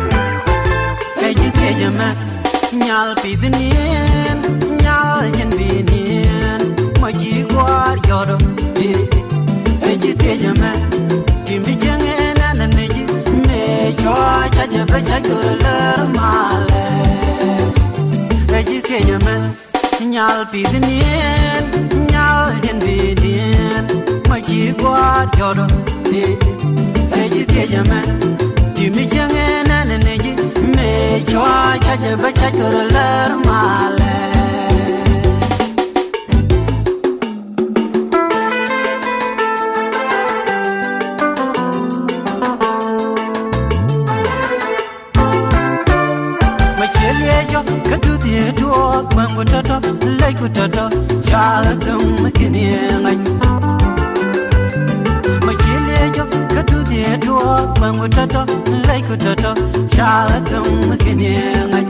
Nyal pidnien, nyal jen bidien, machi guard yodo, eji tiajaman, jimi jangen aneji, me chwa chaja bacha kurular male. Mangutoto, laikutoto, chalatum makiniangai. Machilejo, katudiejo, mangutoto, laikutoto, chalatum makiniangai.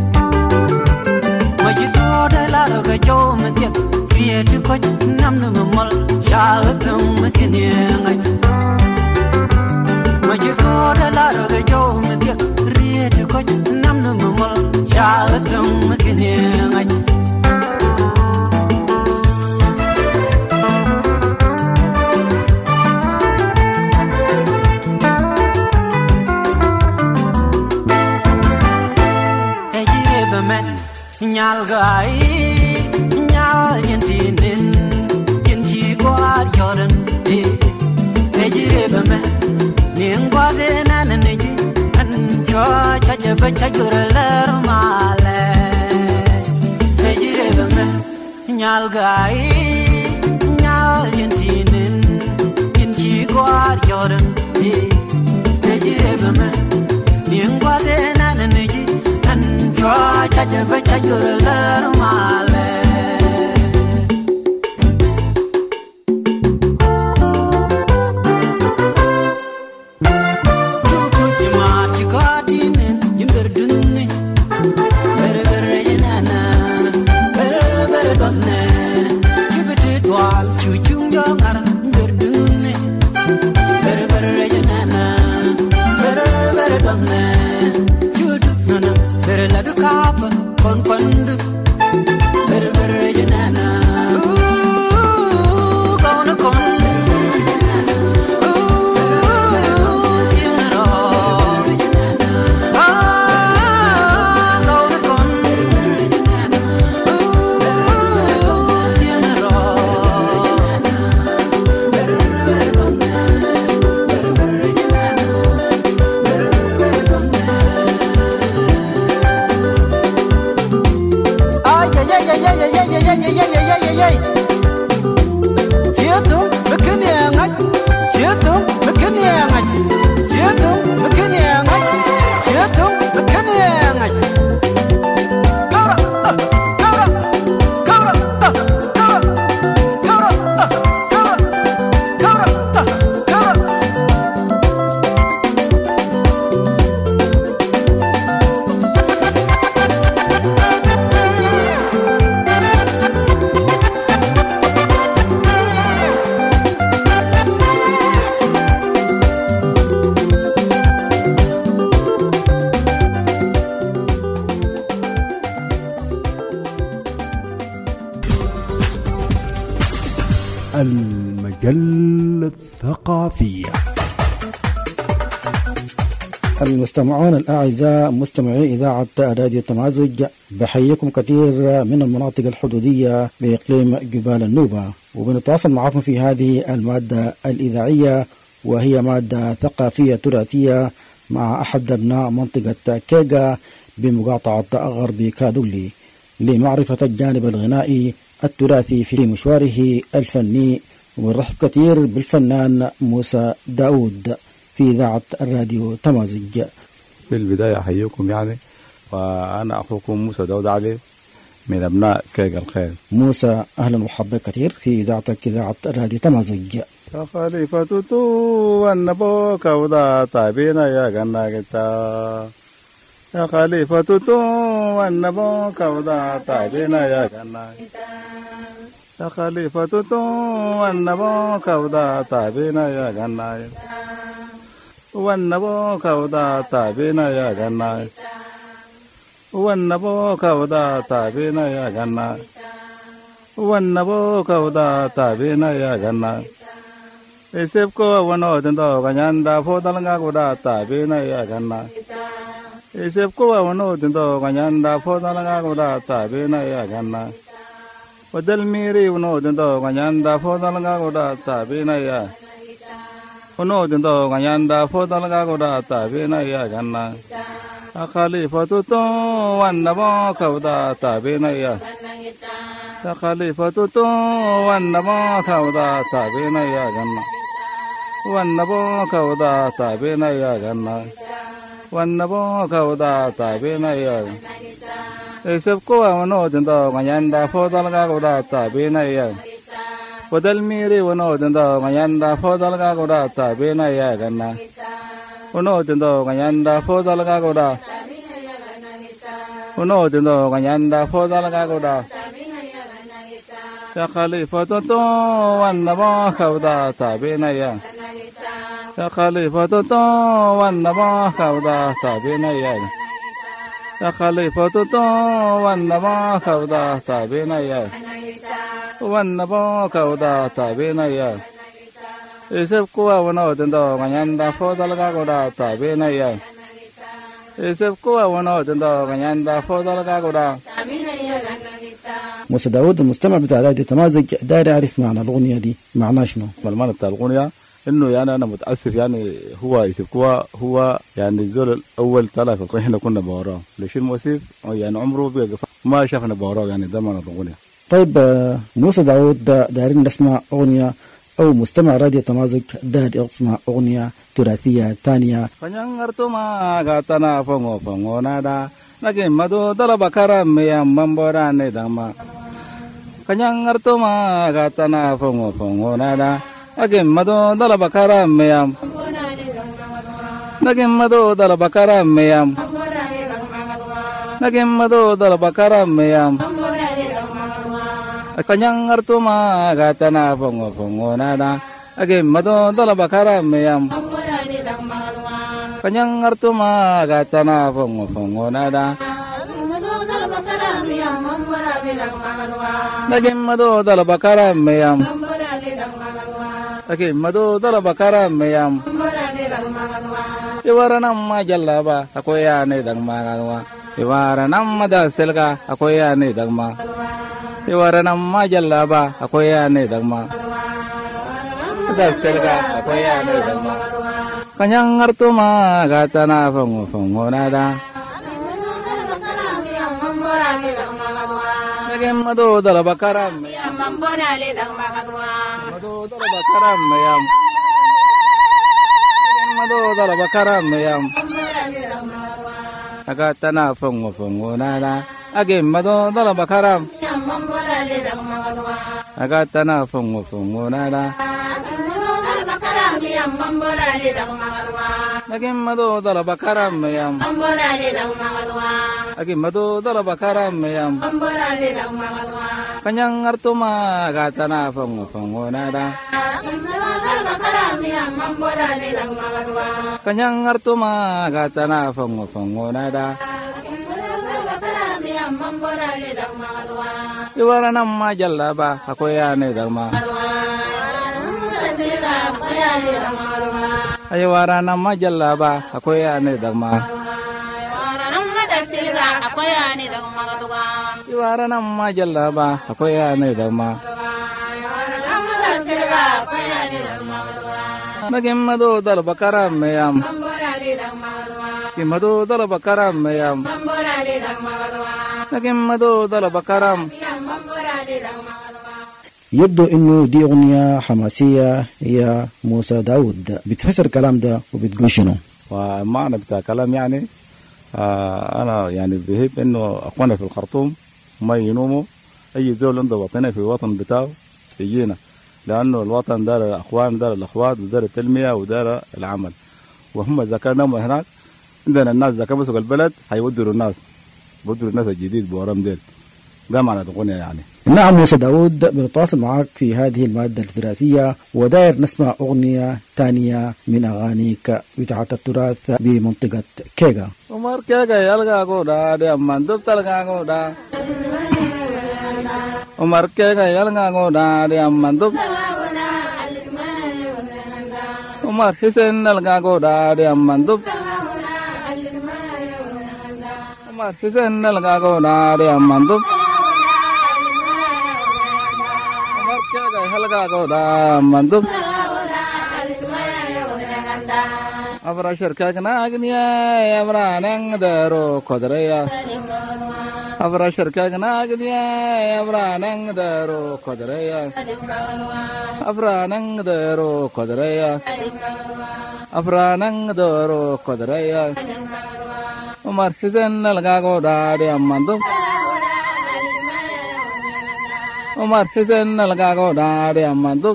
Majitoda laroga jo matiak, create coach, namnu mamal, chalatum makiniangai. Majitoda laroga jo matiak, create coach, namnu mamal, chalatum makiniangai. Nyal gai, nyal yentinin, yenti guar yoran, ejireba me, ningwaze nananeji, anjo chaja bacha guralar male. Ejireba me, nyal gai, nyal yentinin, yenti guar yoran, ejireba me, ningwaze nananeji. Try to bet you're a little mile. You put your mark, you got in it, you better do it. Better, better, don't you better do all you young are better do it. Better, better, don't you do. Better let المجلة الثقافية. المستمعون الأعزاء مستمعي إذاعة راديو تمازج، بحييكم كثير من المناطق الحدودية بإقليم جبال النوبة، وبنتواصل معكم في هذه المادة الإذاعية وهي مادة ثقافية تراثية مع أحد أبناء منطقة كيغا بمقاطعة غرب كادولي لمعرفة الجانب الغنائي التراثي في مشواره الفني. ونرحب كثير بالفنان موسى داود في إذاعة الراديو تمازج. في البداية أحييكم وأنا أخوكم موسى داود علي من أبناء كيغا الخير. موسى أهلا ومرحبا كثير في إذاعتك إذاعة الراديو تمازج. يا خليفة تو والنبوك ودا طابينا يا غناغتا، يا خليفة تو والنبوك ودا طابينا يا غناغتا، يا خليفة تو والنبوك ودا طابينا يا غناغتا، والنبوك ودا طابينا يا غناغتا، والنبوك ودا طابينا يا غناغتا، والنبوك ودا طابينا يا غناغتا. Isipko wano dindo kanyanda fodalanga kuda tabina ya ganna. Isipko wano dindo kanyanda fodalanga kuda tabina ya ganna. Wadal miri wano dindo kanyanda fodalanga kuda tabina ya. Wano dindo kanyanda fodalanga kuda tabina ya ganna. Akhalifatu to wannabo kauda tabina ya. Akhalifatu to wannabo kauda tabina ya ganna. والنبو كودا تابينا يا غنا، والنبو كودا تابينا يا إسبكوا ونودندو غنياندا فودالغا كودا تابينا يا ودل ميري ونودندو غنياندا فودالغا كودا تابينا يا غنا، ونودندو غنياندا فودالغا كودا، ونودندو غنياندا فودالغا كودا يا خليفة تو والنبو كودا تابينا يا، يا خليفة تو والنبو كودا تابينا يا، يا خليفة تو والنبو كودا تابينا يا، والنبو كودا تابينا يا إسبكوا ونودندو غنياندا فودالغا كودا تابينا يا إسبكوا ونودندو غنياندا فودالغا كودا. موسى داود المستمع بتاع راديو تمازج داير يعرف معنى الأغنية دي معناه شنو؟ المعنى بتاع الأغنية إنه يعني أنا متأسف يعني هو يسبكوا هو يعني الزول الأول طلع في القرية كنا بوراه ليش الموسيف يعني عمره بيقص ما شافنا بوراه يعني ده معنى الأغنية. طيب موسى داود دايرين نسمع أغنية أو مستمع راديو تمازج داير يسمع أغنية تراثية ثانية. فنيانغرتما غاتنا فونغو فونغو نادا لكن مدو طلب كرم يا مبوران دما. Kanyangartuma gatana fongo fongo nada, agem mado dala bakara meyam, nagem mado dala bakara meyam, nagem mado dala bakara meyam. Kanyangartuma gatana fongo fongo nada, agem mado dala bakara meyam, Kanyangartuma gatana fongo fongo nada. Nagim mado dala bakara meyam, nagim mado dala bakara meyam. Iwara namma jallaba akoya ne dagma galwa. Iwara namma daselga akoya ne dagma. Iwara namma jallaba akoya ne dagma. Daselga akoya ne dagma. Kanyangartuma gatana fongo fongo nada. Naging madudala bakaram Yam mambona le dag magadwa. Madudala bakaram yam. Naging madudala bakaram yam. Agatana fungo nana. Agim madudala bakaram. Yam mambona le dag magadwa. Agatana fungo nana. Yam mambona le dag magadwa. Naging madudala bakaram yam. Mambona le dag magadwa. Agim madudala bakaram yam. Mambona le dag magadwa. Kanyang artuma agatana fungo nana. Yam mambona le dag magadwa. Kanyang artuma agatana fungo nana. Yam mambona le dag magadwa. Iwara namma jallaba akoyane dagma. Aywara namma jallaba akoyane dagma. Iwara namma jallaba akoyane dagma. Nagimado dalbakaram mayam. Kimado dalbakaram mayam. Nagimado dalbakaram. يبدو انه دي اغنيه حماسيه هي موسى داود. بتفسر الكلام ده وبتقول شنو؟ ومعنى بتاع كلام يعني انا يعني بهيب انه اخوانا في الخرطوم ما ينوموا اي زول عنده وطني في الوطن بتاعه يجينا، لانه الوطن دار الاخوان دار الاخوات ودار التنميه ودار العمل، وهم اذا كانوا هناك عندنا الناس اذا كانوا البلد حيودروا الناس الجديد بورام ديل. ده معنى الاغنيه يعني. نعم موسى داود، بنتواصل معك في هذه المادة الثلاثية وداير نسمع أغنية تانية من أغانيك بتاعة التراث بمنطقة كيغا. عمر كيغا يلقى قودا دي أمان دوب تلقى قودا. عمر كيغا يلقى قودا دي أمان دوب. عمر حسين يلقى قودا دي أمان دوب. عمر حسين يلقى قودا دي أمان دوب. halga goda mandub abra shirkagna agniya abra nang daro kodreya abra shirkagna agniya abra nang daro kodreya abra nang daro kodreya abra nang daro kodreya umar hizan halga goda de mandub Umar Hussein algago daade amandub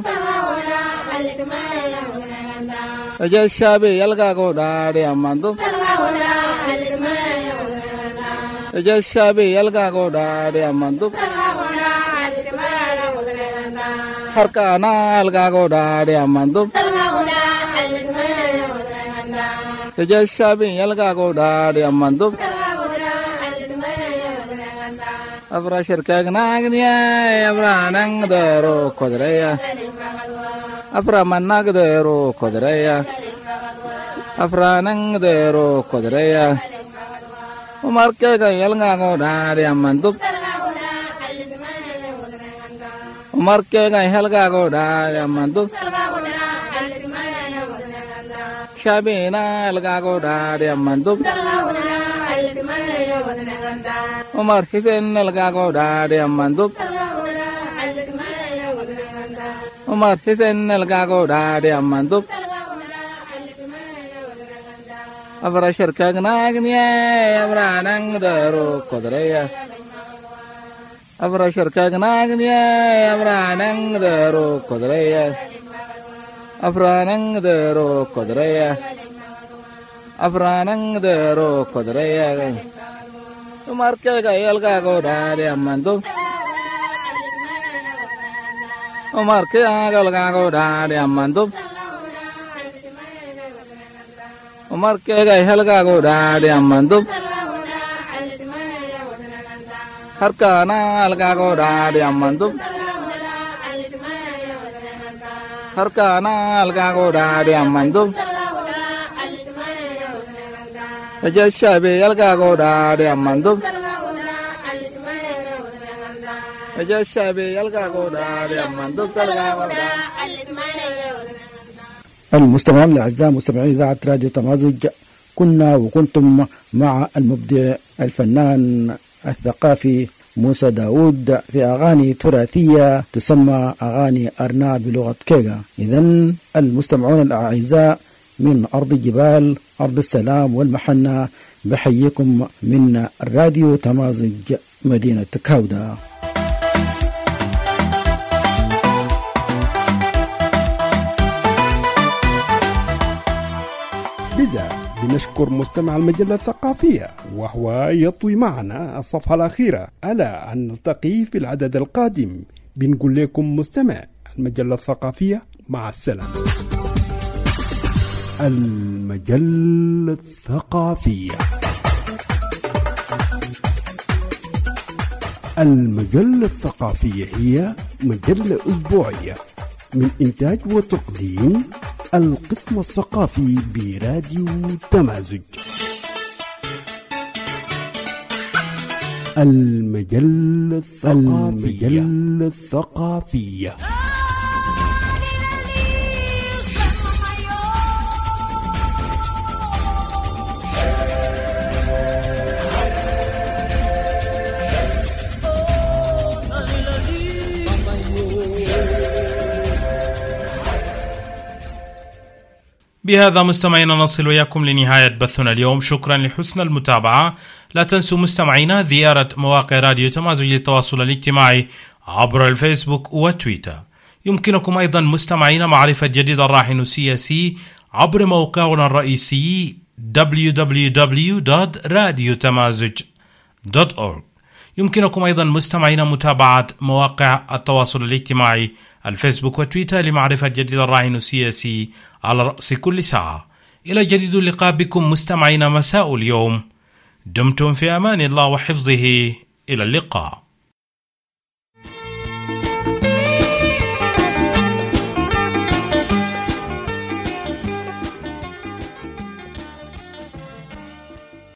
Ajay Shabi algago daade amandub Ajay Shabi algago daade amandub Harkana algago daade amandub Ajay Shabi algago daade amandub abra shirkagna agniya abra nang daro kodreya abra manag daro kodreya abra nang daro kodreya umar kega yalnga go dare amandub umar kega helga go dare amandub shabina helga go dare amandub Umar Hussein algago daade amandub Umar Hussein algago daade amandub abra shirkagna agniya abra nang daro kodreya abra shirkagna agniya abra nang daro kodreya abra nang daro kodreya abra nang daro kodreya Umar kega yalga go daade amandub Umar kega yalga go daade amandub Umar kega yalga go daade amandub harkana yalga go daade amandub harkana yalga go daade amandub Ajay Shabi yalga go daade amandub Ajay Shabi yalga go daade amandub talga go المستمعين الأعزاء مستمعي إذاعة راديو تمازج، كنا وكنتم مع المبدع الفنان الثقافي موسى داود في أغاني تراثية تسمى أغاني أرنا بلغة كيغا. إذن المستمعون الأعزاء من أرض الجبال، أرض السلام والمحنة، بحييكم من راديو تمازج مدينة كاودا. بذا بنشكر مستمع المجلة الثقافية وهو يطوي معنا الصفحة الأخيرة. ألا أن نلتقي في العدد القادم. بنقول لكم مستمع المجلة الثقافية مع السلامة. المجلة الثقافية. المجلة الثقافية هي مجلة أسبوعية من إنتاج وتقديم القسم الثقافي براديو تمازج. المجلة الثقافية. بهذا مستمعينا نصل وياكم لنهاية بثنا اليوم. شكرا لحسن المتابعة. لا تنسوا مستمعينا زيارة مواقع راديو تمازج للتواصل الاجتماعي عبر الفيسبوك وتويتر. يمكنكم أيضا مستمعينا معرفة جديد الراهن السياسي عبر موقعنا الرئيسي www.radiotamazj.org. يمكنكم أيضا مستمعينا متابعة مواقع التواصل الاجتماعي الفيسبوك وتويتر لمعرفة جديد الراهن السياسي على رأس كل ساعة. إلى جديد اللقاء بكم مستمعين مساء اليوم. دمتم في أمان الله وحفظه. إلى اللقاء.